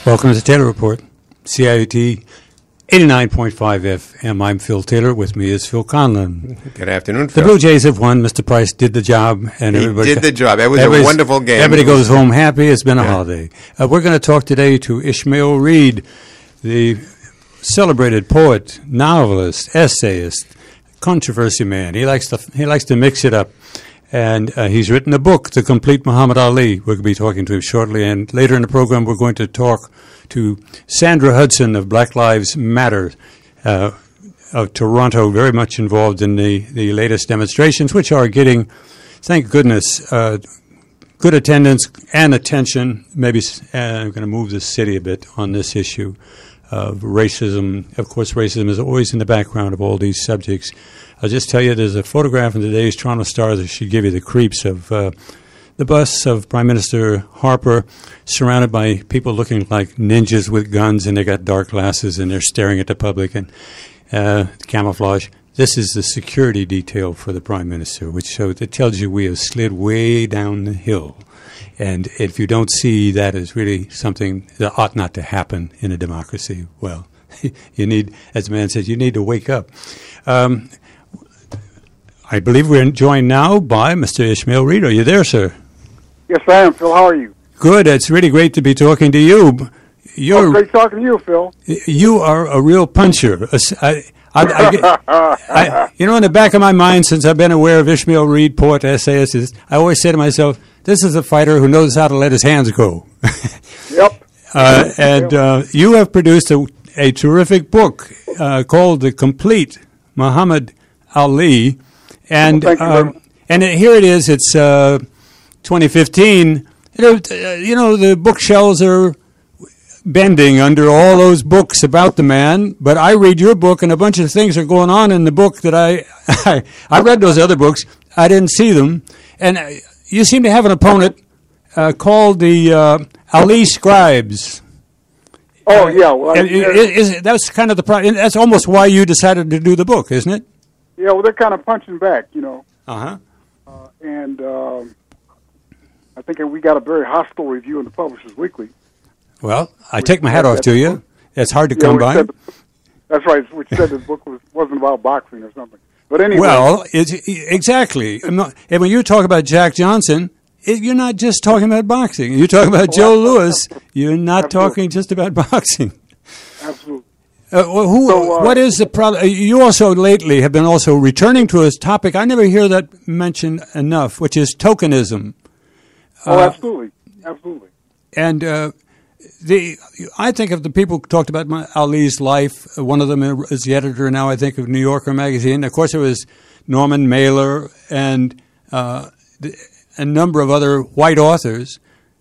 Welcome to the Taylor Report, CIUT 89.5 FM. I'm Phil Taylor. With me is Phil Conlon. Good afternoon, Phil. The Blue Jays have won. Mr. Price did the job. And he did the job. It was a wonderful game. Everybody goes home happy. It's been a holiday. We're going to talk today to Ishmael Reed, the celebrated poet, novelist, essayist, controversy man. He likes to mix it up. And he's written a book, The Complete Muhammad Ali. We're going to be talking to him shortly. And later in the program, we're going to talk to Sandra Hudson of Black Lives Matter of Toronto, very much involved in the latest demonstrations, which are getting, thank goodness, good attendance and attention. Maybe I'm going to move the city a bit on this issue of racism. Of course, racism is always in the background of all these subjects. I'll just tell you, there's a photograph in today's Toronto Star that should give you the creeps of the bus of Prime Minister Harper surrounded by people looking like ninjas with guns, and they got dark glasses, and they're staring at the public and camouflage. This is the security detail for the Prime Minister, which shows, it tells you we have slid way down the hill. And if you don't see that as really something that ought not to happen in a democracy, well, you need, as the man says, you need to wake up. I believe we're joined now by Mr. Ishmael Reed. Are you there, sir? Yes, I am, Phil. How are you? Good. It's really great to be talking to you. Great talking to you, Phil. You are a real puncher. In the back of my mind, since I've been aware of Ishmael Reed, poet, essayist, I always say to myself, this is a fighter who knows how to let his hands go. Yep. You have produced a terrific book called The Complete Muhammad Ali. And here it is. It's 2015. The bookshelves are bending under all those books about the man. But I read your book, and a bunch of things are going on in the book that I read those other books. I didn't see them. And you seem to have an opponent called the Ali Scribes. Oh, yeah. Well, that's kind of the problem. That's almost why you decided to do the book, isn't it? Yeah, well, they're kind of punching back, Uh-huh. And I think we got a very hostile review in the Publishers Weekly. Well, I take my hat off to you. It's hard to come by. That's right, which said the book wasn't about boxing or something. But anyway. Well, exactly. And when you talk about Jack Johnson, you're not just talking about boxing. You're talking about Joe Louis. You're not talking just about boxing. Absolutely. What is the problem? You also lately have been also returning to a topic I never hear that mentioned enough, which is tokenism. Absolutely. And I think of the people who talked about Ali's life. One of them is the editor now, I think, of New Yorker magazine. Of course, there was Norman Mailer and a number of other white authors.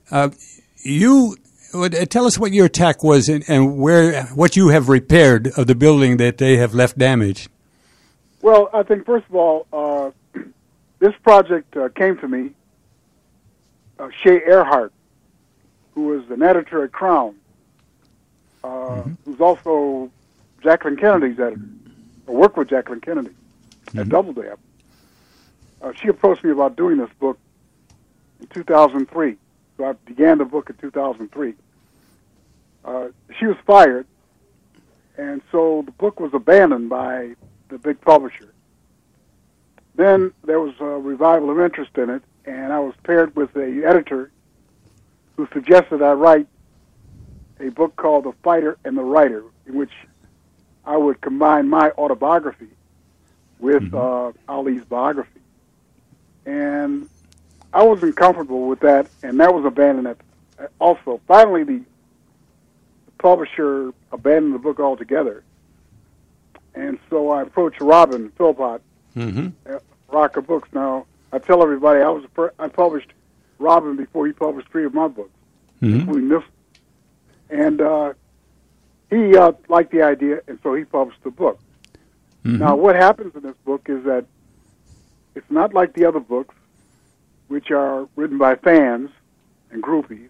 Tell us what your attack was and what you have repaired of the building that they have left damaged. Well, I think, first of all, this project came to me. Shea Earhart, who was an editor at Crown, who's also Jacqueline Kennedy's editor, or worked with Jacqueline Kennedy at Doubleday. She approached me about doing this book in 2003. So I began the book in 2003. She was fired, and so the book was abandoned by the big publisher. Then there was a revival of interest in it, and I was paired with an editor who suggested I write a book called The Fighter and the Writer, in which I would combine my autobiography with Ali's biography. And I wasn't comfortable with that, and that was abandoned also. Finally, the publisher abandoned the book altogether. And so I approached Robin Philpott at Rocker Books. Now, I tell everybody I published Robin before he published 3 of my books, including this. And he liked the idea, and so he published the book. Now, what happens in this book is that it's not like the other books, which are written by fans and groupies.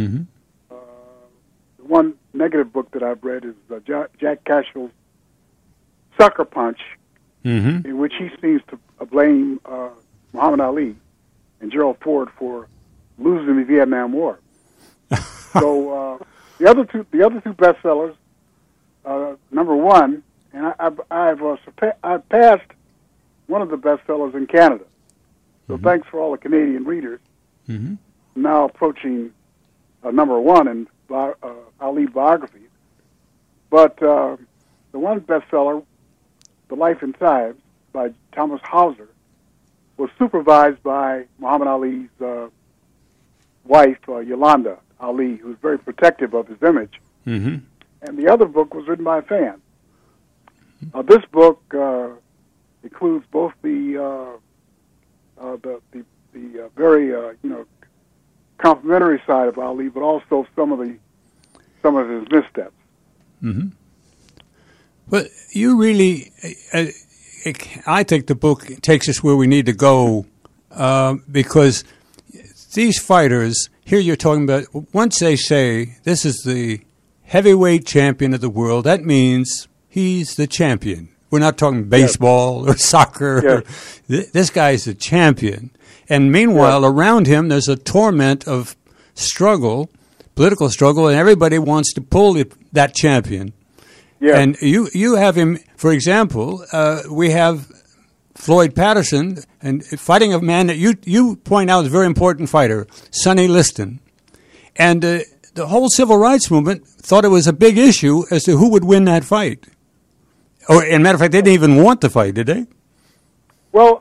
The one negative book that I've read is Jack Cashville's Sucker Punch, in which he seems to blame Muhammad Ali and Gerald Ford for losing the Vietnam War. So The other two bestsellers. Number one, and I've passed one of the bestsellers in Canada. So thanks for all the Canadian readers. Mm-hmm. Now approaching number one in Ali biographies. But the one bestseller, The Life and Times by Thomas Hauser, was supervised by Muhammad Ali's wife, Yolanda Ali, who was very protective of his image. Mm-hmm. And the other book was written by a fan. This book includes both the very complimentary side of Ali, but also some of his missteps. Mm-hmm. But you really, I think the book takes us where we need to go because these fighters, here you're talking about, once they say this is the heavyweight champion of the world, that means he's the champion. We're not talking baseball or soccer. Yes. This guy's the champion. And meanwhile, around him, there's a torment of struggle, political struggle, and everybody wants to pull that champion. Yeah. And you have him, for example, we have Floyd Patterson and fighting a man that you point out is a very important fighter, Sonny Liston. And the whole civil rights movement thought it was a big issue as to who would win that fight. Or, as a matter of fact, they didn't even want the fight, did they? Well,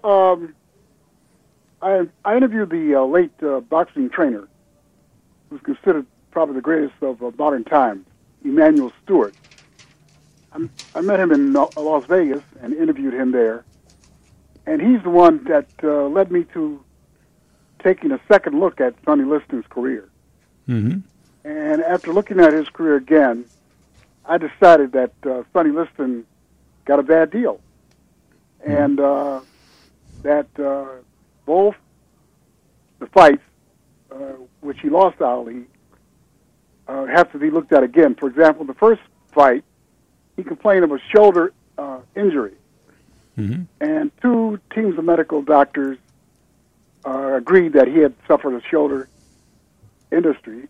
I interviewed the late boxing trainer, who's considered probably the greatest of modern times, Emanuel Stewart. I met him in Las Vegas and interviewed him there. And he's the one that led me to taking a second look at Sonny Liston's career. Mm-hmm. And after looking at his career again, I decided that Sonny Liston got a bad deal. And that both the fights, which he lost to Ali, have to be looked at again. For example, the first fight, he complained of a shoulder injury. Mm-hmm. And two teams of medical doctors agreed that he had suffered a shoulder injury,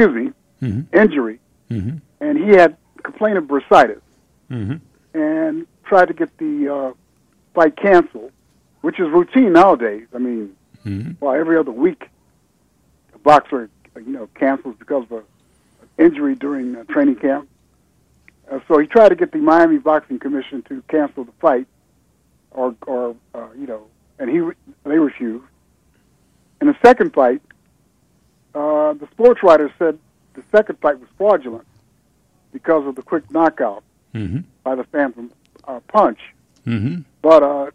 Mm-hmm. and he had complained of bursitis, Mm-hmm. and tried to get the fight canceled, which is routine nowadays. I mean, well, every other week, a boxer, cancels because of an injury during training camp. So he tried to get the Miami Boxing Commission to cancel the fight, or and they refused. In the second fight, the sports writer said the second fight was fraudulent because of the quick knockout by the phantom punch. Mm-hmm. But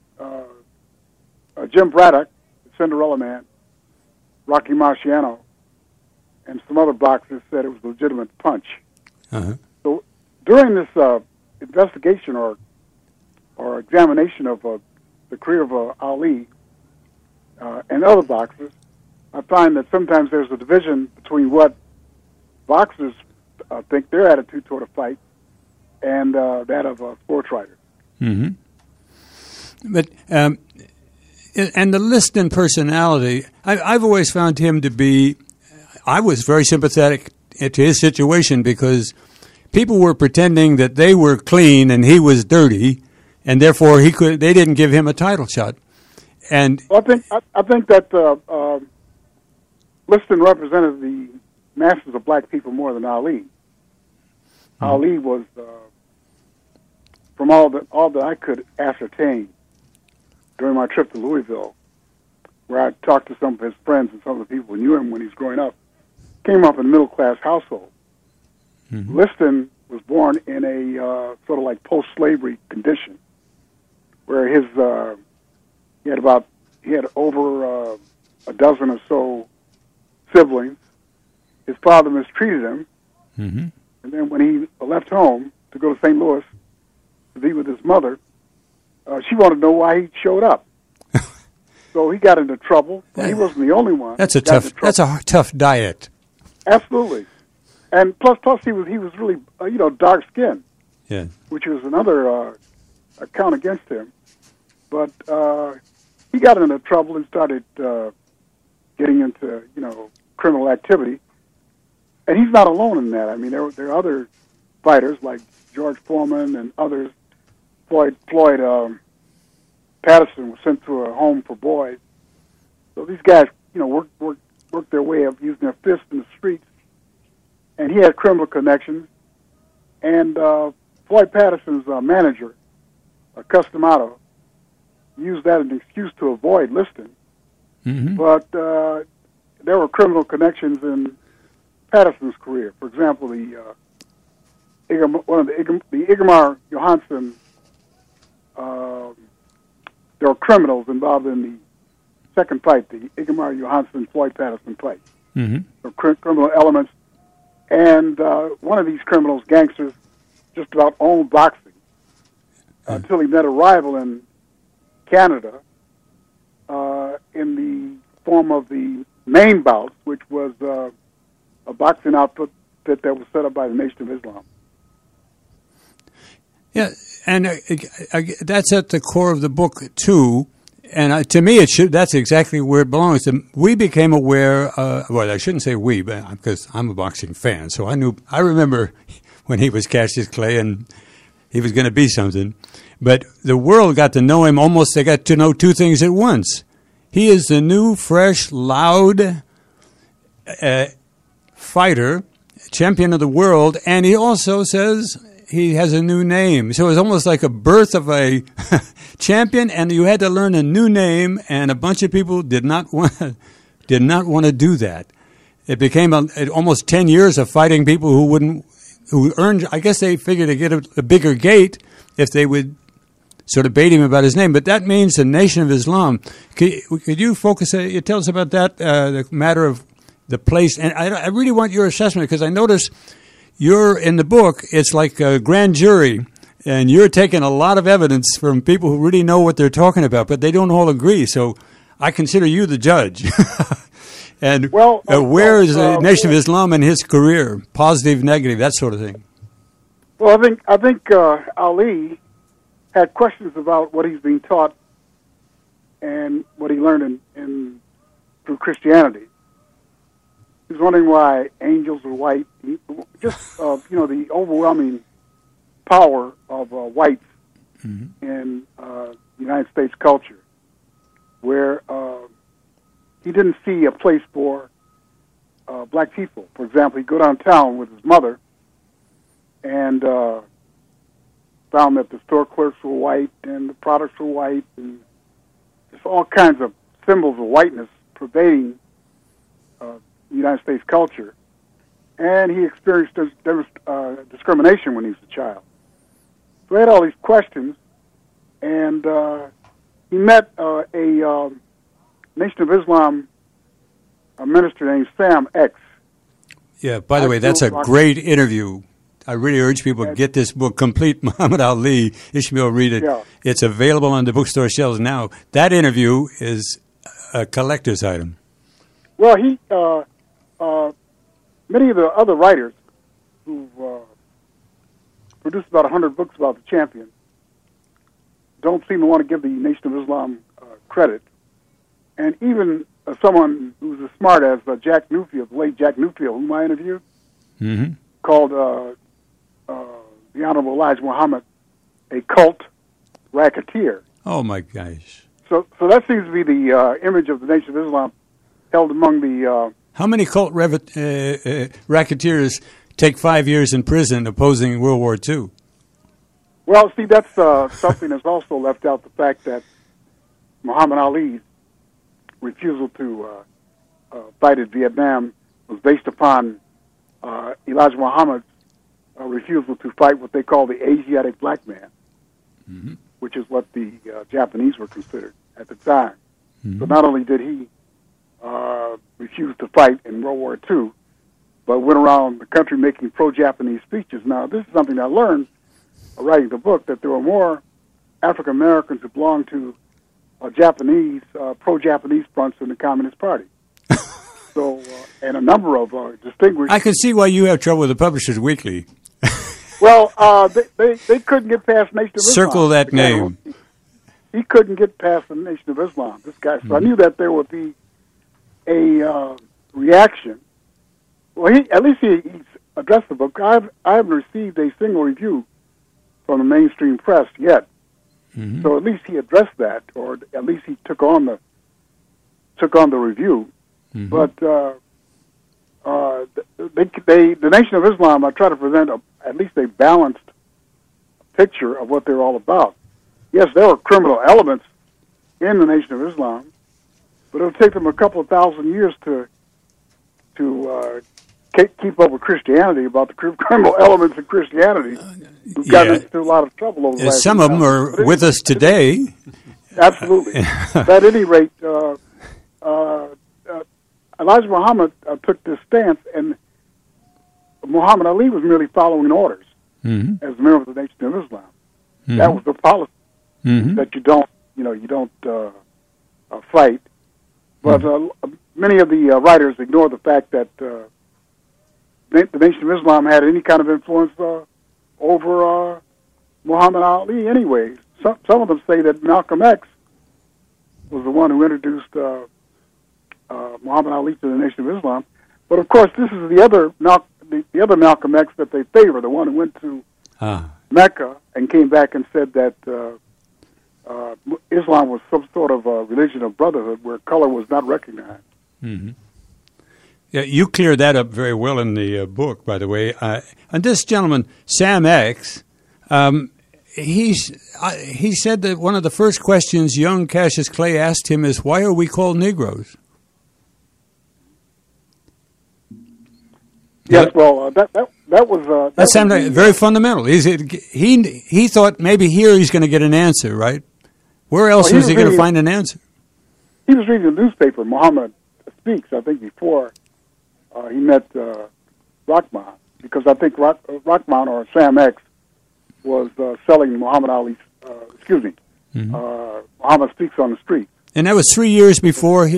Jim Braddock, the Cinderella Man, Rocky Marciano, and some other boxers said it was a legitimate punch. Uh-huh. So during this investigation or examination of the career of Ali and other boxers, I find that sometimes there's a division between what boxers think their attitude toward a fight and that of sports writers. Mm-hmm. But and the Liston personality, I've always found him to be. I was very sympathetic to his situation because people were pretending that they were clean and he was dirty, and therefore they didn't give him a title shot. And well, I think that Liston represented the masses of black people more than Ali. Ali was, from all that I could ascertain during my trip to Louisville, where I talked to some of his friends and some of the people who knew him when he was growing up, came up in a middle-class household. Mm-hmm. Liston was born in a sort of like post-slavery condition, where he had over a dozen or so siblings. His father mistreated him, and then when he left home to go to St. Louis to be with his mother, she wanted to know why he showed up. So he got into trouble. He wasn't the only one. That's a tough diet. Absolutely, and plus he was really dark skinned, which was another count against him. But he got into trouble and started getting into criminal activity. and he's not alone in that. I mean, there are other fighters like George Foreman and others. Floyd Patterson was sent to a home for boys. So these guys, worked their way up using their fists in the streets. And he had criminal connections. And Floyd Patterson's manager, Customato, used that as an excuse to avoid listing. Mm-hmm. But there were criminal connections in Patterson's career. For example, the Ingemar Johansson, there were criminals involved in the second fight, the Ingemar Johansson-Floyd Patterson fight. Mm-hmm. There were criminal elements. And one of these criminals, gangsters, just about owned boxing until he met a rival in Canada in the form of the Main Bouts, which was a boxing outfit that was set up by the Nation of Islam. Yeah, and that's at the core of the book too. And to me, that's exactly where it belongs. We became aware. Well, I shouldn't say we, but because I'm a boxing fan, so I remember when he was Cassius Clay, and he was going to be something. But the world got to know him almost. They got to know two things at once. He is the new, fresh, loud fighter, champion of the world, and he also says he has a new name. So it's almost like a birth of a champion, and you had to learn a new name, and a bunch of people did not want to do that. It became almost 10 years of fighting people who earned. I guess they figured to get a bigger gate if they would sort of bait him about his name. But that means the Nation of Islam. Could you focus? Tell us about that, the matter of the place. And I really want your assessment, because I notice you're in the book. It's like a grand jury, and you're taking a lot of evidence from people who really know what they're talking about, but they don't all agree. So I consider you the judge. And where is the Nation of Islam in his career? Positive, negative, that sort of thing. Well, I think Ali had questions about what he's being taught and what he learned through Christianity. He was wondering why angels are white. Just the overwhelming power of whites in United States culture, where he didn't see a place for black people. For example, he'd go downtown with his mother and found that the store clerks were white and the products were white, and just all kinds of symbols of whiteness pervading United States culture. And he experienced discrimination when he was a child. So he had all these questions, and he met a Nation of Islam minister named Sam X. Yeah, by the way, that's a great interview. I really urge people to get this book, Complete Muhammad Ali, Ishmael Reed it. Yeah. It's available on the bookstore shelves now. That interview is a collector's item. Well, many of the other writers who've produced about 100 books about the champion don't seem to want to give the Nation of Islam credit. And even someone who's as smart as Jack Newfield, the late Jack Newfield, whom I interviewed, called the Honorable Elijah Muhammad a cult racketeer. Oh, my gosh. So that seems to be the image of the Nation of Islam held among the... How many cult racketeers take 5 years in prison opposing World War II? Well, see, that's something that's also left out, the fact that Muhammad Ali's refusal to fight in Vietnam was based upon Elijah Muhammad's refusal to fight what they call the Asiatic black man, which is what the Japanese were considered at the time. So not only did he refuse to fight in World War II, but went around the country making pro-Japanese speeches. Now, this is something I learned writing the book, that there were more African Americans who belonged to Japanese, pro-Japanese fronts in the Communist Party. So, and a number of distinguished... I can see why you have trouble with the Publishers Weekly. Well, they couldn't get past Nation of Islam. Circle that name. He couldn't get past the Nation of Islam, this guy. So I knew that there would be a reaction Well, at least he's addressed the book. I haven't received a single review from the mainstream press yet. Mm-hmm. So at least he addressed that, or at least he took on the review. Mm-hmm. But the Nation of Islam, I try to present at least a balanced picture of what they're all about. Yes, there are criminal elements in the Nation of Islam, but it'll take them a couple of thousand years to keep up with Christianity, about the criminal elements of Christianity. We've gotten into a lot of trouble over the last some of them are with us today. Absolutely. But at any rate, Elijah Muhammad took this stance, and Muhammad Ali was merely following orders Mm-hmm. as a member of the Nation of Islam. Mm-hmm. That was the policy, Mm-hmm. that you don't fight. But many of the writers ignore the fact that the Nation of Islam had any kind of influence over Muhammad Ali anyways. Some of them say that Malcolm X was the one who introduced Muhammad Ali to the Nation of Islam. But of course, this is the other Malcolm X that they favor, the one who went to Mecca and came back and said that Islam was some sort of a religion of brotherhood where color was not recognized. Mm-hmm. Yeah, you cleared that up very well in the book, by the way. And this gentleman, Sam X, he said that one of the first questions young Cassius Clay asked him is, "Why are we called Negroes?" Yes, well, that was that sounded very fundamental. He thought maybe here he's going to get an answer, right? Where else was he going to find an answer? He was reading the newspaper, Muhammad Speaks, I think, before he met Rahman, because I think Rahman or Sam X was selling Muhammad Ali's, Muhammad Speaks on the street. And that was 3 years before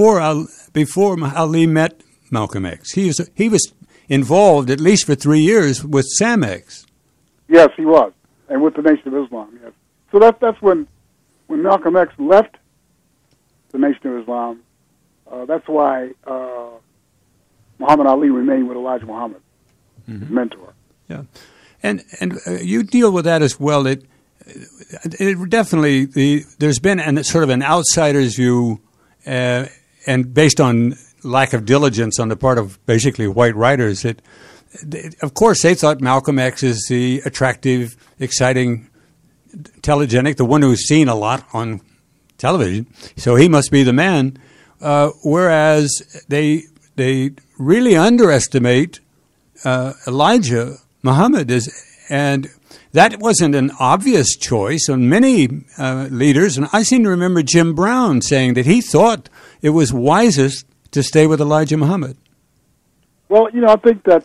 Ali met Malcolm X. He was involved at least for 3 years with Sam X. Yes, he was, and with the Nation of Islam. Yes, so that's when Malcolm X left the Nation of Islam. That's why Muhammad Ali remained with Elijah Muhammad, his mentor. Yeah, and you deal with that as well. It definitely there's been sort of an outsider's view, and based on lack of diligence on the part of basically white writers. Of course, they thought Malcolm X is the attractive, exciting, telegenic, the one who's seen a lot on television. So he must be the man. Whereas they really underestimate Elijah Muhammad and that wasn't an obvious choice on many leaders. And I seem to remember Jim Brown saying that he thought it was wisest to stay with Elijah Muhammad. Well, I think that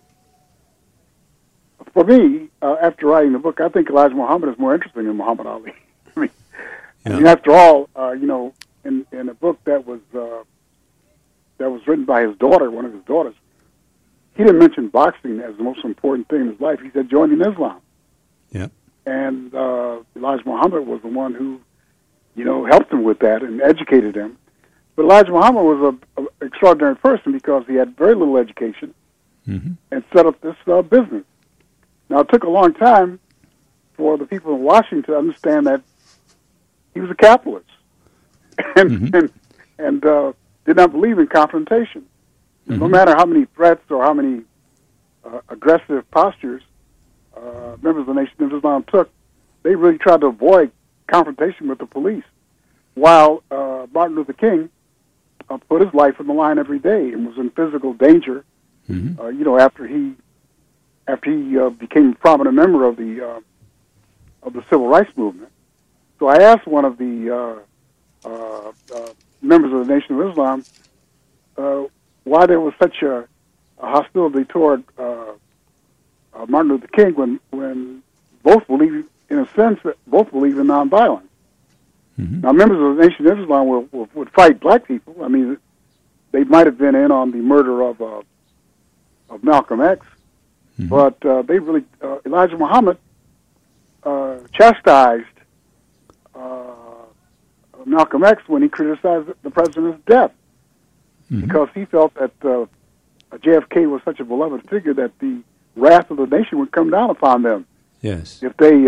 for me, after writing the book, I think Elijah Muhammad is more interesting than Muhammad Ali. I mean, after all, in a book that was written by his daughter, one of his daughters, he didn't mention boxing as the most important thing in his life. He said joining Islam. Yeah. And Elijah Muhammad was the one who, helped him with that and educated him. But Elijah Muhammad was an extraordinary person because he had very little education and set up this business. Now, it took a long time for the people in Washington to understand that he was a capitalist and did not believe in confrontation. No matter how many threats or how many aggressive postures members of the Nation of Islam took, they really tried to avoid confrontation with the police. While Martin Luther King put his life on the line every day and was in physical danger, after he became a prominent member of the civil rights movement. So I asked one of the members of the Nation of Islam why there was such a hostility toward Martin Luther King when both believe, in a sense, that both believe in nonviolence. Now, members of the Nation of Islam would fight black people. I mean, they might have been in on the murder of Malcolm X, but they really Elijah Muhammad chastised Malcolm X when he criticized the president's death because he felt that JFK was such a beloved figure that the wrath of the nation would come down upon them. Yes. If they,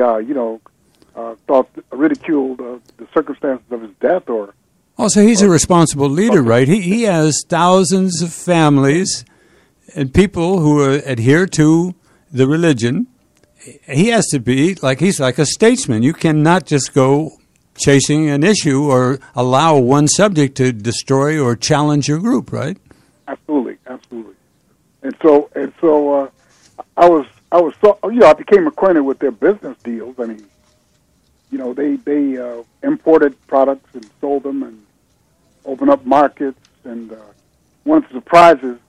ridiculed the circumstances of his death or... Also, he's a responsible leader, right? He has thousands of families and people who adhere to the religion. He has to be he's like a statesman. You cannot just go chasing an issue or allow one subject to destroy or challenge your group, right? Absolutely. And so I became acquainted with their business deals. I mean, they imported products and sold them and opened up markets. And one of the surprises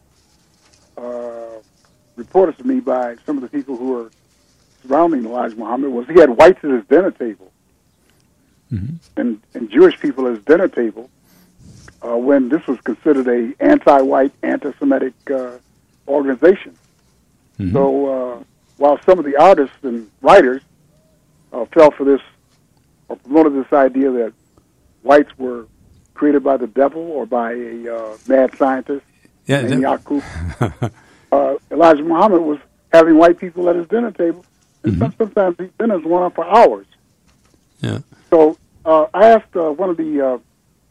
reported to me by some of the people who were surrounding Elijah Muhammad was he had whites at his dinner table, and Jewish people at his dinner table, when this was considered a anti-white, anti-Semitic organization. Mm-hmm. So while some of the artists and writers fell for this or promoted this idea that whites were created by the devil or by a mad scientist named Yaqub, Elijah Muhammad was having white people at his dinner table, and sometimes these dinners went on for hours. Yeah. So I asked one of the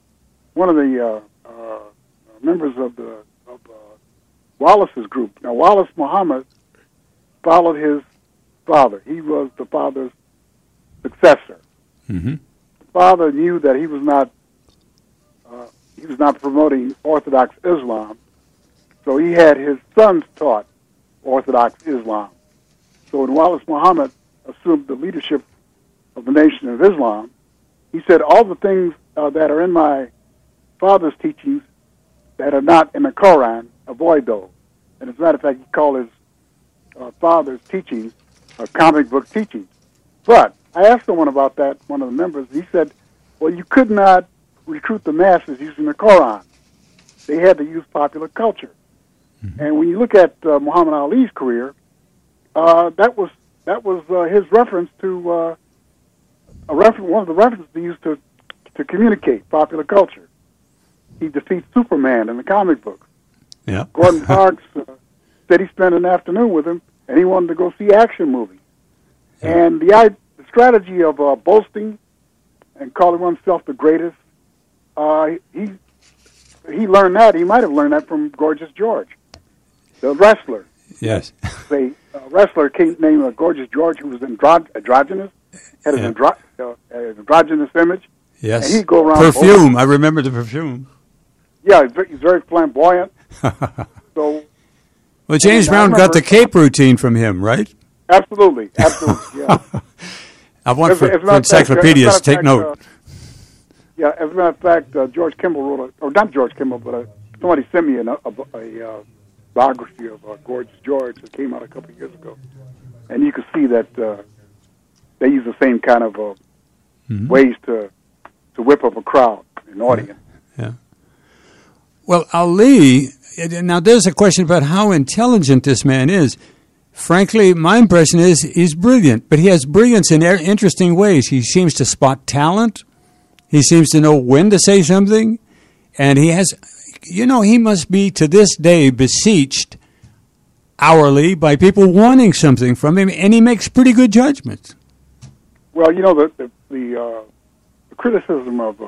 members of Wallace's group. Now, Wallace Muhammad followed his father. He was the father's successor. Mm-hmm. The father knew that he was not promoting Orthodox Islam, so he had his sons taught Orthodox Islam. So when Wallace Muhammad assumed the leadership of the Nation of Islam, he said, all the things that are in my father's teachings that are not in the Quran, avoid those. And as a matter of fact, he called his father's teachings comic book teachings. But I asked someone about that, one of the members, he said, well, you could not recruit the masses using the Quran. They had to use popular culture. Mm-hmm. And when you look at Muhammad Ali's career, that was his reference to one of the references he used to communicate popular culture. He defeats Superman in the comic book. Yeah. Gordon Parks said he spent an afternoon with him, and he wanted to go see action movies. Yeah. And the strategy of boasting and calling oneself the greatest, he learned that. He might have learned that from Gorgeous George, the wrestler. Yes. The wrestler named Gorgeous George, who was androgynous, had an androgynous image. Yes. And he'd go around. Perfume. I remember the perfume. Yeah, he's very flamboyant. So. Well, James Brown got the cape routine from him, right? Absolutely, yeah. I want for encyclopedias to take note. Yeah, as a matter of fact, George Kimball wrote or not George Kimball, but somebody sent me a biography of Gorgeous George that came out a couple of years ago, and you could see that they use the same kind of ways to whip up a crowd, an audience. Yeah. Well, Ali, now there's a question about how intelligent this man is. Frankly, my impression is he's brilliant, but he has brilliance in interesting ways. He seems to spot talent. He seems to know when to say something. And he has, he must be to this day beseeched hourly by people wanting something from him, and he makes pretty good judgments. Well, the criticism of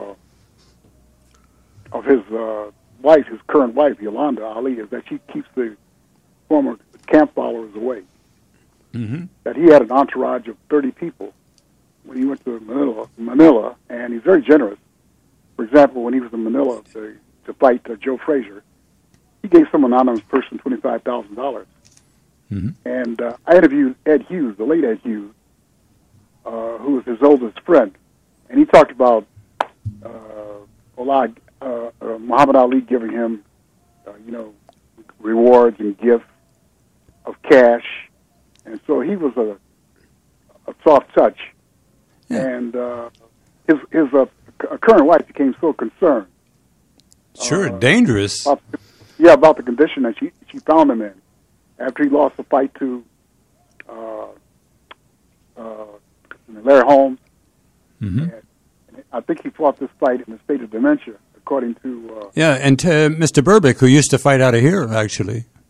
his wife, his current wife, Yolanda Ali, is that she keeps the former camp followers away. Mm-hmm. That he had an entourage of 30 people when he went to Manila, and he's very generous. For example, when he was in Manila to fight Joe Frazier, he gave some anonymous person $25,000. Mm-hmm. And I interviewed Ed Hughes, the late Ed Hughes, who was his oldest friend, and he talked about Muhammad Ali giving him, rewards and gifts of cash, and so he was a soft touch. Yeah. And his current wife became so concerned. Sure, dangerous. About the condition that she found him in after he lost the fight to Larry Holmes. Mm-hmm. And I think he fought this fight in a state of dementia, according to... and Mr. Berbick, who used to fight out of here, actually.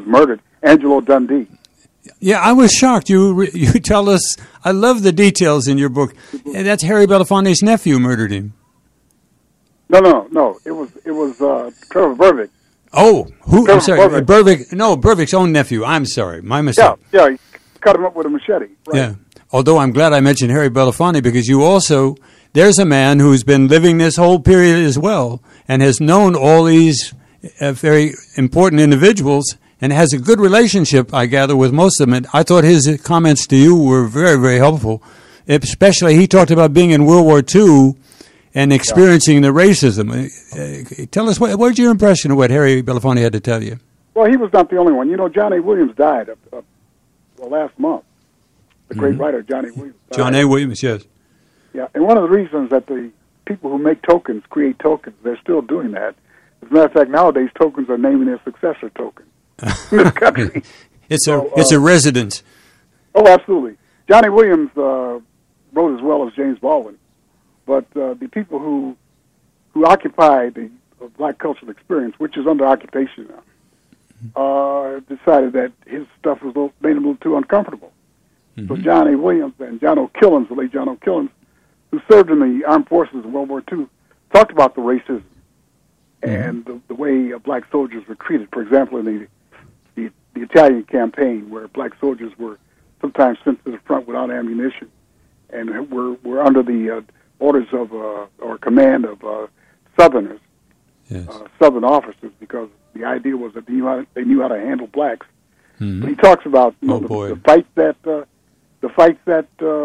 murdered, Angelo Dundee. Yeah, I was shocked. You tell us. I love the details in your book. That's Harry Belafonte's nephew murdered him. No. It was Trevor Bervick. Oh, who? Trevor I'm sorry, Bervick. No, Bervick's own nephew. I'm sorry, my mistake. Yeah, he cut him up with a machete. Right. Yeah. Although I'm glad I mentioned Harry Belafonte because there's a man who's been living this whole period as well and has known all these very important individuals and has a good relationship, I gather, with most of them. And I thought his comments to you were very, very helpful. Especially, he talked about being in World War II and experiencing the racism. Tell us, what's your impression of what Harry Belafonte had to tell you? Well, he was not the only one. You know, John A. Williams died last month. The great writer, John A. Williams. John A. Williams, yes. Yeah, and one of the reasons that the people who make tokens create tokens, they're still doing that. As a matter of fact, nowadays tokens are naming their successor token in this country. It's a residence. Oh, absolutely. Johnny Williams wrote as well as James Baldwin, but the people who occupy the black cultural experience, which is under occupation now, decided that his stuff made him a little too uncomfortable. So John A. Williams and John O'Killens, the late John O'Killens, who served in the armed forces in World War II, talked about the racism and the way black soldiers were treated. For example, in the Italian campaign, where black soldiers were sometimes sent to the front without ammunition and were under the orders of or command of Southerners, Southern officers, because the idea was that they knew how to handle blacks. But he talks about the fights that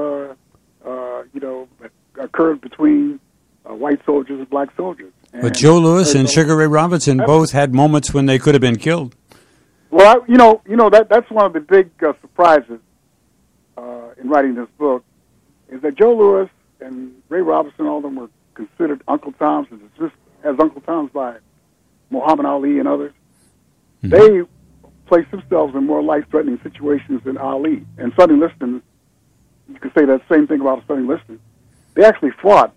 occurred between white soldiers and black soldiers. But Joe Louis and Sugar Ray Robinson both had moments when they could have been killed. Well, that's one of the big surprises in writing this book, is that Joe Louis and Ray Robinson, all of them were considered Uncle Toms, as Uncle Toms by Muhammad Ali and others. They placed themselves in more life-threatening situations than Ali. And Sonny Liston, you could say that same thing about Sonny Liston. They actually fought,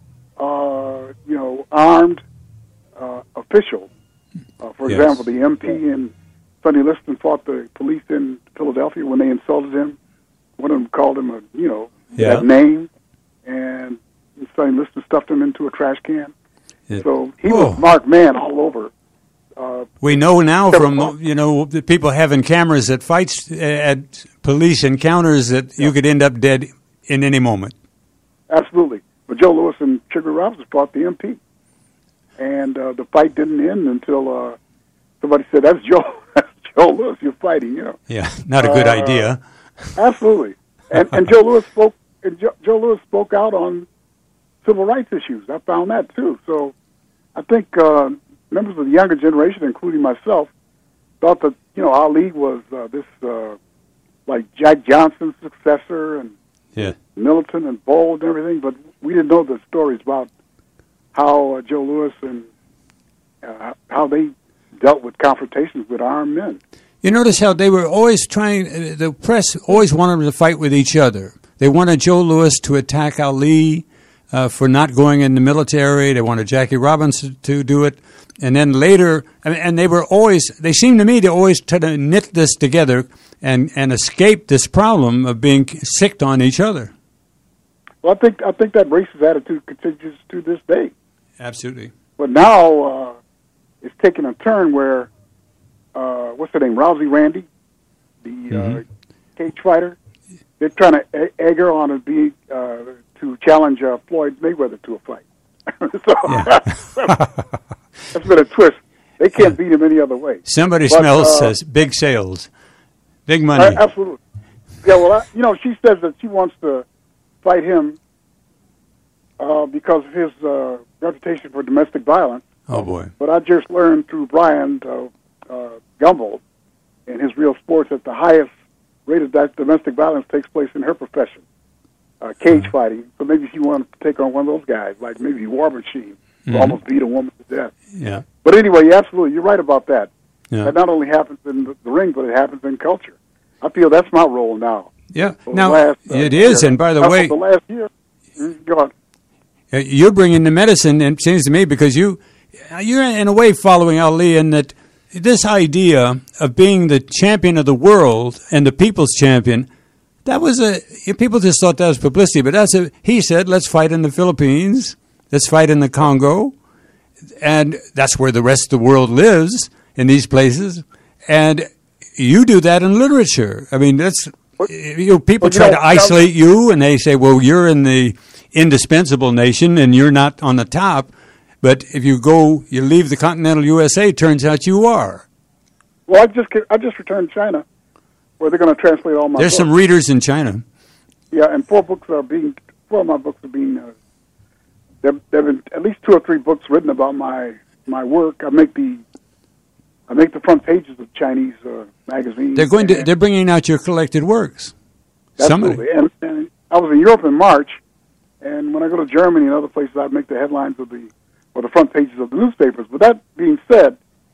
armed officials. For example, the MP and Sonny Liston fought the police in Philadelphia when they insulted him. One of them called him that name, and Sonny Liston stuffed him into a trash can. Yeah. So he was marked man all over. We know now from the people having cameras at fights at police encounters that you could end up dead in any moment. Absolutely. But Joe Louis and Sugar Robinson fought the MP, and the fight didn't end until somebody said, "That's Joe Louis you're fighting." Yeah, not a good idea. Absolutely. And Joe Louis spoke. And Joe Louis spoke out on civil rights issues. I found that too. So I think members of the younger generation, including myself, thought that Ali was this like Jack Johnson's successor and militant and bold and everything, but we didn't know the stories about how Joe Louis and how they dealt with confrontations with armed men. You notice how they were always trying, the press always wanted them to fight with each other. They wanted Joe Louis to attack Ali for not going in the military. They wanted Jackie Robinson to do it. And then later, and they seemed to me to always try to knit this together and escape this problem of being sicked on each other. Well, I think that racist attitude continues to this day. Absolutely. But now it's taking a turn where, what's her name, Rousey Randy, the cage fighter, they're trying to egg her on to challenge Floyd Mayweather to a fight. That's been a twist. They can't beat him any other way. Somebody says big sales, big money. Absolutely. Yeah, well, she says that she wants to fight him because of his reputation for domestic violence. Oh, boy. But I just learned through Brian Gumbel in his Real Sports that the highest rate of that domestic violence takes place in her profession, cage fighting. So maybe she wanted to take on one of those guys, like maybe War Machine, who almost beat a woman to death. Yeah. But anyway, absolutely, you're right about that. Yeah. That not only happens in the ring, but it happens in culture. I feel that's my role now. Yeah. Now, it is, and by the way... The last year, go on. You're bringing the medicine, it seems to me, because you're in a way following Ali in that this idea of being the champion of the world and the people's champion, that was people just thought that was publicity, but he said, let's fight in the Philippines, let's fight in the Congo, and that's where the rest of the world lives, in these places, and you do that in literature. I mean, people try to isolate you, and they say, well, you're in the indispensable nation, and you're not on the top. But if you leave the continental USA, it turns out you are. Well, I just returned to China, where they're going to translate all my There's books. some readers in China. Yeah, and four of my books are being, there have been at least 2 or 3 books written about my work. I make the front pages of Chinese magazines. They're bringing out your collected works. Absolutely. And I was in Europe in March, and when I go to Germany and other places, I make the headlines of the front pages of the newspapers. But that being said,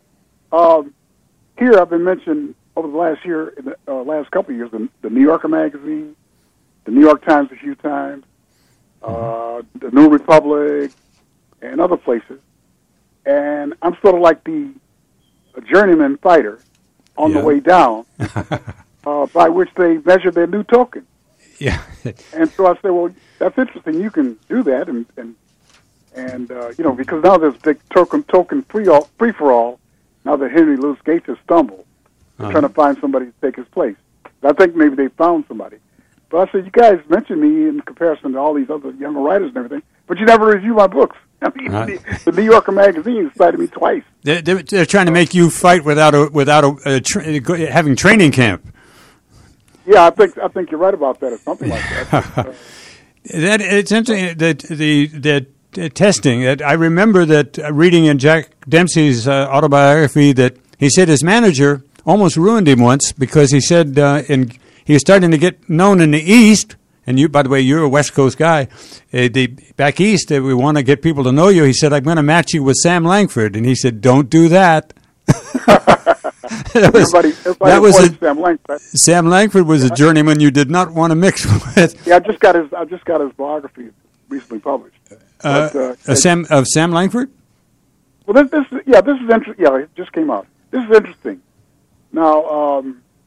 here I've been mentioned over the last year, in the last couple of years, the New Yorker magazine, the New York Times a few times, the New Republic, and other places. And I'm sort of like a journeyman fighter on the way down, by which they measure their new token. Yeah. And so I say, well, that's interesting. You can do that, and because now there's big token free for all. Now that Henry Louis Gates has stumbled, they're trying to find somebody to take his place. I think maybe they found somebody. But I said, you guys mentioned me in comparison to all these other younger writers and everything, but you never review my books. I mean, the New Yorker magazine cited me twice. They're trying to make you fight without having training camp. Yeah, I think you're right about that, or something like that. It's interesting that the testing. I remember that reading in Jack Dempsey's autobiography that he said his manager almost ruined him once because he said he was starting to get known in the East. And you, by the way, you're a West Coast guy. Back east, we want to get people to know you. He said, I'm going to match you with Sam Langford. And he said, don't do that. Everybody Sam Langford. Sam Langford was a journeyman you did not want to mix with. Yeah, I just got his biography recently published. Sam Langford? Well, this is interesting. Yeah, it just came out. This is interesting. Now,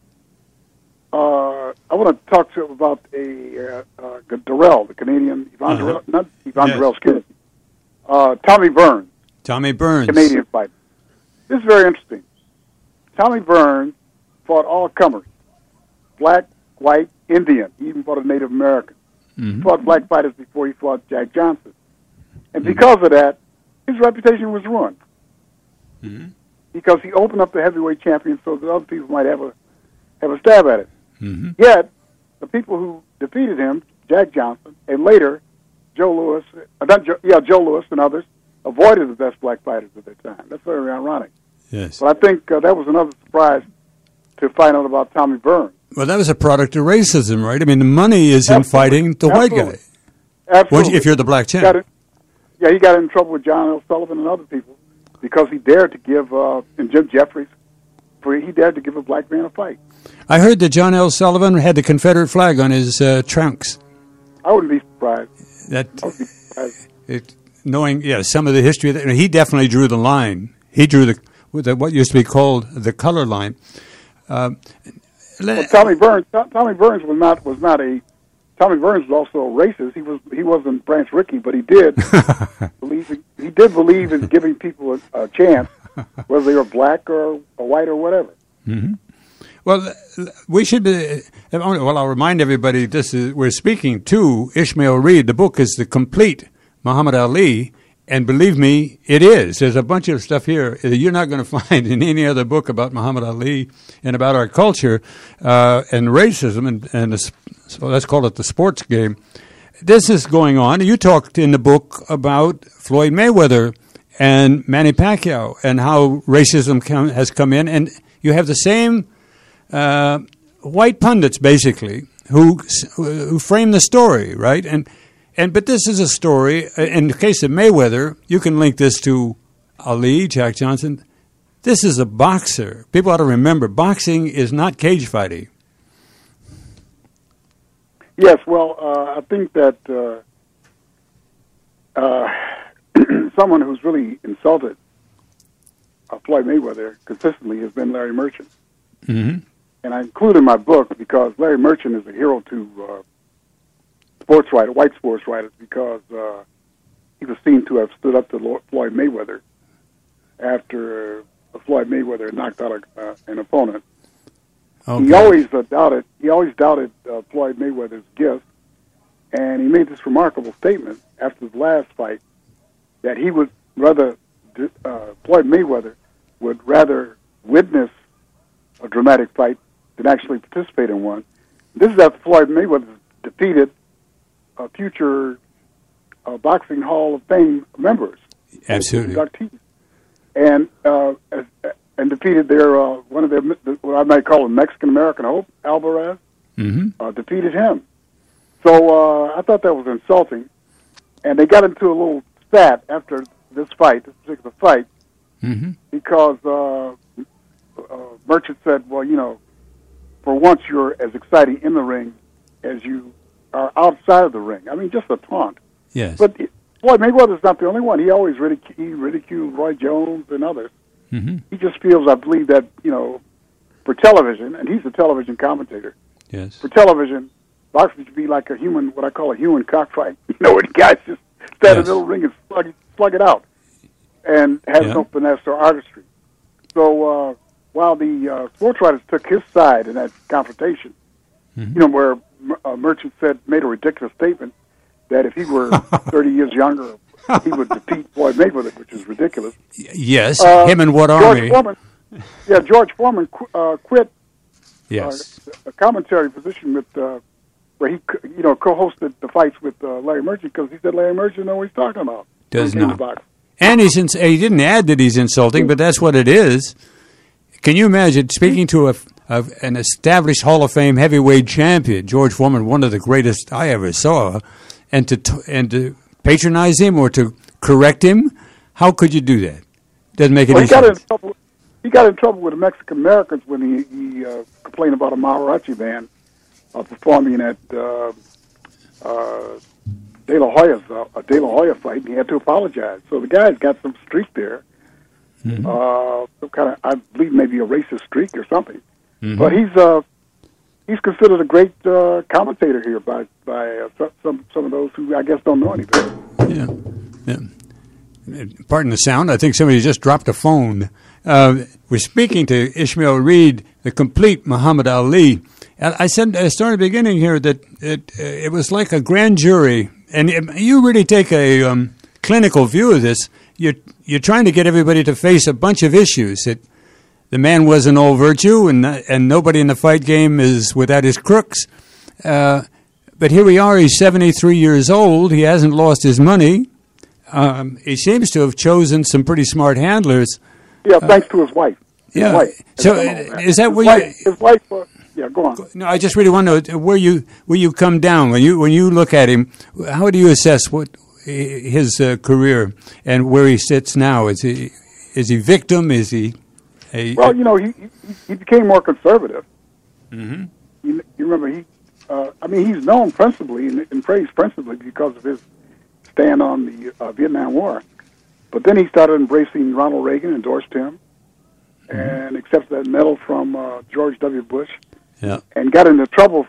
I want to talk to you about Durrell, the Canadian Yvonne Durrell, not Yvonne Durrell, excuse me. Tommy Burns. Tommy Burns, Canadian fighter. This is very interesting. Tommy Burns fought all comers, black, white, Indian. He even fought a Native American. He fought black fighters before he fought Jack Johnson. And because of that, his reputation was ruined. Because he opened up the heavyweight champion so that other people might have a stab at it. Yet, the people who defeated him, Jack Johnson, and later Joe Louis and others, avoided the best black fighters at that time. That's very ironic. Yes. But I think that was another surprise to find out about Tommy Burns. Well, that was a product of racism, right? I mean, the money is in fighting the white guy. Absolutely. If you're the black champ. He got in trouble with John L. Sullivan and other people because he dared to give, and Jim Jeffries, he dared to give a black man a fight. I heard that John L. Sullivan had the Confederate flag on his trunks. I wouldn't be surprised. I would be surprised. Knowing, some of the history, he definitely drew the line. He drew what used to be called the color line. Tommy Burns was also a racist. He wasn't Branch Rickey, but he did believe in giving people a chance, whether they were black or white or whatever. Well, we should. I'll remind everybody. We're speaking to Ishmael Reed. The book is The Complete Muhammad Ali, and believe me, it is. There's a bunch of stuff here that you're not going to find in any other book about Muhammad Ali and about our culture and racism, and so let's call it the sports game. This is going on. You talked in the book about Floyd Mayweather and Manny Pacquiao and how racism has come in, and you have the same white pundits basically who frame the story, right? But this is a story. In the case of Mayweather, you can link this to Ali, Jack Johnson. This is a boxer. People ought to remember, boxing is not cage fighting. Yes, well, I think that someone who's really insulted Floyd Mayweather consistently has been Larry Merchant. Mm-hmm. And I include in my book because Larry Merchant is a hero to white sports writers, because he was seen to have stood up to Floyd Mayweather after Floyd Mayweather knocked out an opponent. Okay. He always doubted Floyd Mayweather's gift, and he made this remarkable statement after the last fight that he would rather Floyd Mayweather would rather witness a dramatic fight than actually participate in one. This is after Floyd Mayweather defeated future Boxing Hall of Fame members, absolutely, inductees, and defeated their one of their, what I might call a Mexican American Hope, Alvarez, defeated him. So I thought that was insulting, and they got into a little spat after this particular fight, because Merchant said, "Well, you know, for once you're as exciting in the ring as you are outside of the ring." I mean, just a taunt. Yes. But Floyd Mayweather's not the only one. He always ridiculed Roy Jones and others. He just feels, I believe, that, you know, for television, and he's a television commentator. Yes. For television, boxing should be like what I call a human cockfight. You know, where the guys just stand in the middle ring and slug it out, and has no finesse or artistry. So while the sports writers took his side in that confrontation, you know, where Merchant made a ridiculous statement that if he were 30 years younger, he would defeat Floyd Mayweather, which is ridiculous. Yes, him and what army? George Foreman quit yes. a commentary position with where he, you know, co-hosted the fights with Larry Merchant, because he said Larry Merchant knows what he's talking about. Does not. And he didn't add that he's insulting, but that's what it is. Can you imagine speaking to an established Hall of Fame heavyweight champion, George Foreman, one of the greatest I ever saw, and to patronize him or to correct him? How could you do that? Doesn't make any sense. He got in trouble with the Mexican Americans when he complained about a mariachi band performing at De La Hoya fight, and he had to apologize. So the guy's got some streak there, some kind of, I believe, maybe a racist streak or something. But he's considered a great commentator here by some of those who I guess don't know anything. Yeah. Pardon the sound. I think somebody just dropped a phone. We're speaking to Ishmael Reed, the complete Muhammad Ali. I said I started beginning here that it was like a grand jury, and you really take a clinical view of this. You're trying to get everybody to face a bunch of issues. That the man wasn't all virtue, and nobody in the fight game is without his crooks. But here we are. He's 73 years old. He hasn't lost his money. He seems to have chosen some pretty smart handlers. Yeah, thanks to his wife. So is that where his wife? Yeah, go on. No, I just really want to know where you come down when you look at him. How do you assess what his career and where he sits now? Is he victim? Is he? Well, you know, he became more conservative. You remember he's known principally and praised principally because of his stand on the Vietnam War. But then he started embracing Ronald Reagan, endorsed him, and accepted that medal from George W. Bush, and got into trouble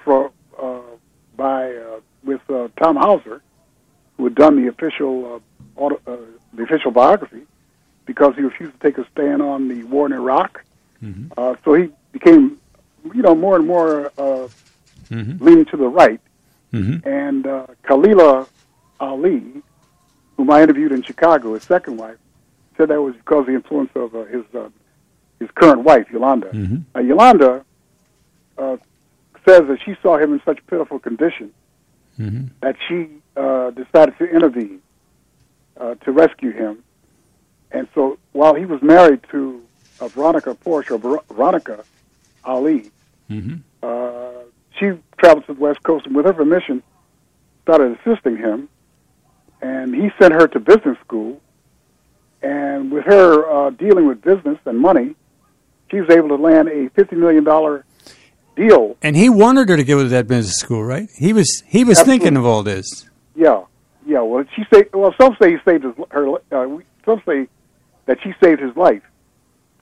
with Tom Hauser, who had done the official biography, because he refused to take a stand on the war in Iraq. So he became, you know, more and more leaning to the right. And Khalila Ali, whom I interviewed in Chicago, his second wife, said that was because of the influence of his current wife, Yolanda. Yolanda says that she saw him in such pitiful condition that she decided to intervene to rescue him. And so while he was married to Veronica Porsche, or Veronica Ali, she traveled to the West Coast, and with her permission, started assisting him. And he sent her to business school. And with her dealing with business and money, she was able to land a $50 million deal. And he wanted her to go to that business school, right? He was thinking of all this. Yeah. Well, some say he saved some say that she saved his life,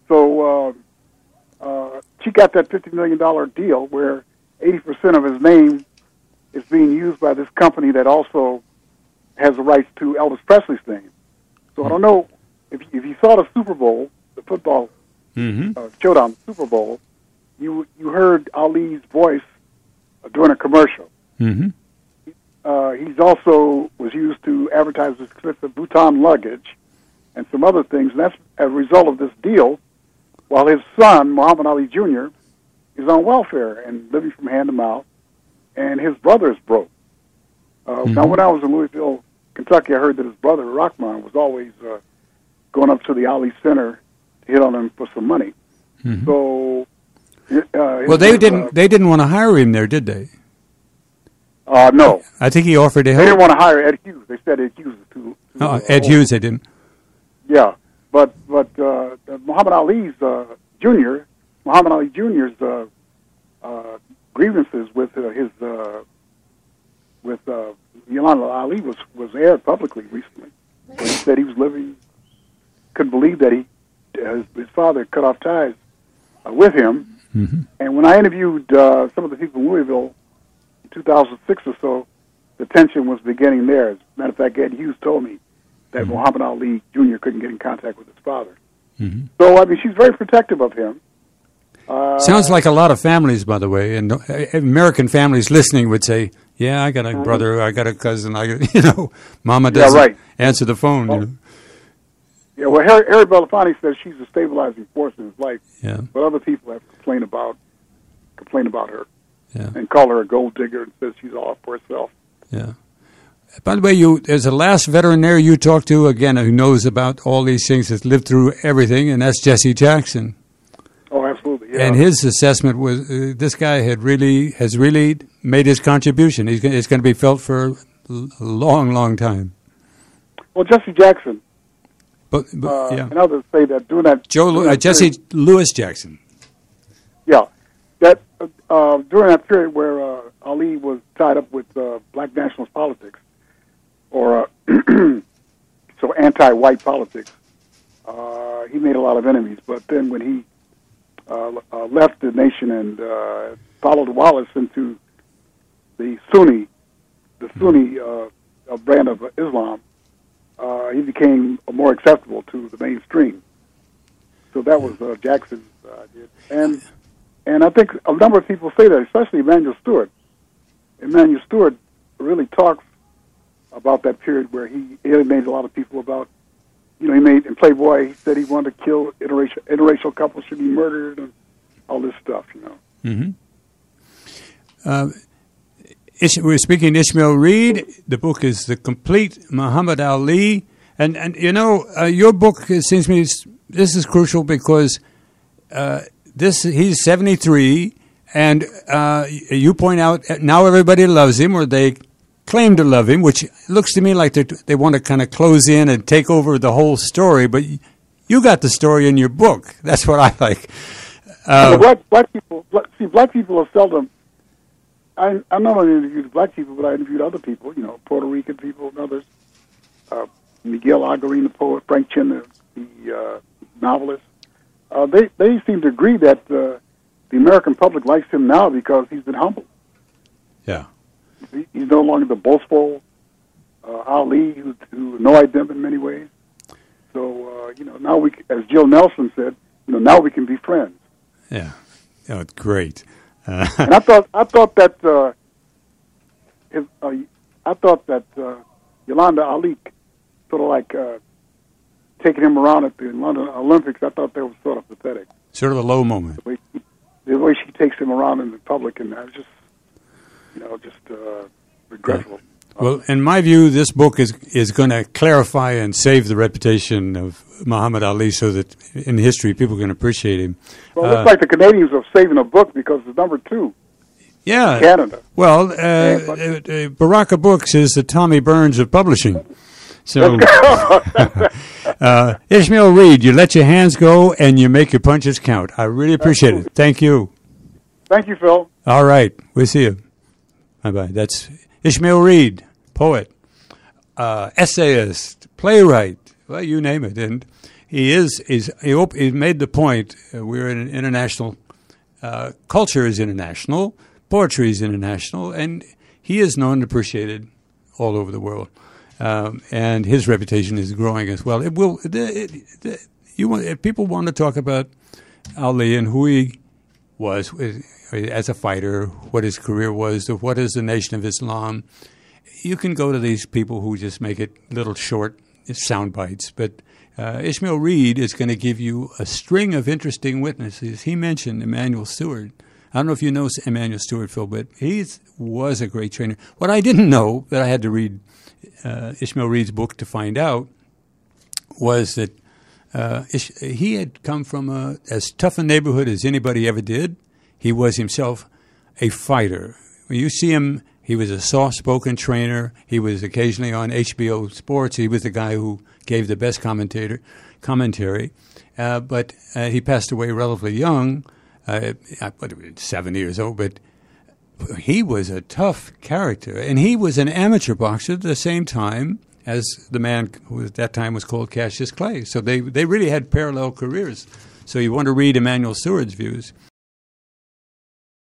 So she got that $50 million deal where 80% of his name is being used by this company that also has the rights to Elvis Presley's name. So I don't know if you saw the Super Bowl, the football showdown, Super Bowl, you heard Ali's voice during a commercial. Mm-hmm. He's also was used to advertise his clip of Bhutan luggage and some other things, and that's as a result of this deal, while his son, Muhammad Ali Jr., is on welfare and living from hand to mouth, and his brother is broke. Now, when I was in Louisville, Kentucky, I heard that his brother, Rahman, was always going up to the Ali Center to hit on him for some money. Mm-hmm. So, well, they didn't want to hire him there, did they? No. I think he offered to They help. didn't want to hire Ed Hughes. They said Ed Hughes is too Ed Hughes, they didn't. Yeah, but Muhammad Ali Jr.'s grievances with Yolanda Ali was aired publicly recently. He said he was couldn't believe that his father cut off ties with him. Mm-hmm. And when I interviewed some of the people in Louisville in 2006 or so, the tension was beginning there. As a matter of fact, Ed Hughes told me that Muhammad Ali Jr. couldn't get in contact with his father. Mm-hmm. So, I mean, she's very protective of him. Sounds like a lot of families, by the way, and American families listening would say, "Yeah, I got a brother, I got a cousin, Mama doesn't answer the phone." Oh. Yeah, well, Harry Belafonte says she's a stabilizing force in his life. Yeah, but other people have complained about her, yeah, and call her a gold digger and says she's all up for herself. Yeah. By the way, there's a last veteran there you talked to again who knows about all these things, has lived through everything, and that's Jesse Jackson. Oh, absolutely. Yeah. And his assessment was this guy has really made his contribution. It's going to be felt for a long, long time. Well, Jesse Jackson. But yeah. And others say that during that Jesse Lewis Jackson. Yeah, that during that period where Ali was tied up with black nationalist politics, or so anti-white politics, he made a lot of enemies. But then when he left the nation and followed Wallace into the Sunni brand of Islam, he became more acceptable to the mainstream. So that was Jackson's idea. And I think a number of people say that, especially Emanuel Stewart. Emanuel Stewart really talks about that period where he alienated a lot of people about, he made, in Playboy, he said he wanted to kill interracial couples should be murdered and all this stuff, Mm-hmm. We're speaking to Ishmael Reed. The book is The Complete Muhammad Ali. And your book, it seems to me, this is crucial because he's 73, and you point out now everybody loves him, or they claim to love him, which looks to me like they want to kind of close in and take over the whole story. But you got the story in your book. That's what I like. Black people are seldom. I not only interviewed black people, but I interviewed other people, Puerto Rican people and others. Miguel Agarin, the poet, Frank Chin, the novelist. They seem to agree that the American public likes him now because he's been humbled. Yeah. He's no longer the boastful Ali who annoyed them in many ways. So, now as Jill Nelson said, now we can be friends. Yeah. Oh, great. And I thought that Yolanda Ali sort of like taking him around at the London Olympics. I thought that was sort of pathetic. Sort of a low moment. The way she takes him around in the public, and I was just regretful. Well, in my view, this book is going to clarify and save the reputation of Muhammad Ali so that in history people can appreciate him. Well, it's like the Canadians are saving a book because it's number 2. Yeah. Canada. Well, Baraka Books is the Tommy Burns of publishing. So, Ishmael Reed, you let your hands go and you make your punches count. I really appreciate it. Thank you. Thank you, Phil. All right. We'll see you. Bye-bye. That's Ishmael Reed, poet, essayist, playwright, well, you name it. And he made the point. We're in an international culture is international, poetry is international, and he is known and appreciated all over the world. And his reputation is growing as well. People want to talk about Ali and who he was as a fighter, what his career was, what is the Nation of Islam. You can go to these people who just make it little short sound bites, but Ishmael Reed is going to give you a string of interesting witnesses. He mentioned Emanuel Stewart. I don't know if you know Emanuel Stewart, Phil, but he was a great trainer. What I didn't know, that I had to read Ishmael Reed's book to find out, was that he had come from as tough a neighborhood as anybody ever did. He was himself a fighter. When you see him, he was a soft-spoken trainer. He was occasionally on HBO Sports. He was the guy who gave the best commentary. But he passed away relatively young, 7 years old. But he was a tough character. And he was an amateur boxer at the same time as the man who at that time was called Cassius Clay. So they really had parallel careers. So you want to read Emanuel Stewart's views.